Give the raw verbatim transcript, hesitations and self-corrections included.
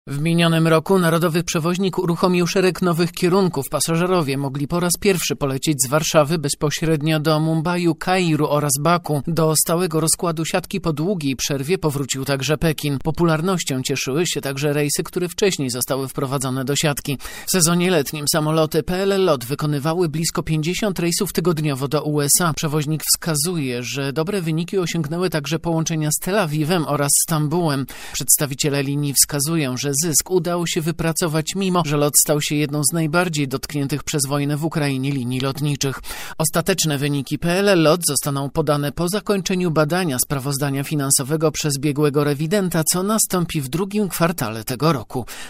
W minionym roku narodowy przewoźnik uruchomił szereg nowych kierunków. Pasażerowie mogli po raz pierwszy polecieć z Warszawy bezpośrednio do Mumbaiu, Kairu oraz Baku. Do stałego rozkładu siatki po długiej przerwie powrócił także Pekin. Popularnością cieszyły się także rejsy, które wcześniej zostały wprowadzone do siatki. W sezonie letnim samoloty P L L Lot wykonywały blisko pięćdziesiąt rejsów tygodniowo do U S A. Przewoźnik wskazuje, że dobre wyniki osiągnęły także połączenia z Tel Awiwem oraz Stambułem. Przedstawiciele linii wskazują, że zysk udało się wypracować, mimo że lot stał się jedną z najbardziej dotkniętych przez wojnę w Ukrainie linii lotniczych. Ostateczne wyniki P L L Lot zostaną podane po zakończeniu badania sprawozdania finansowego przez biegłego rewidenta, co nastąpi w drugim kwartale tego roku.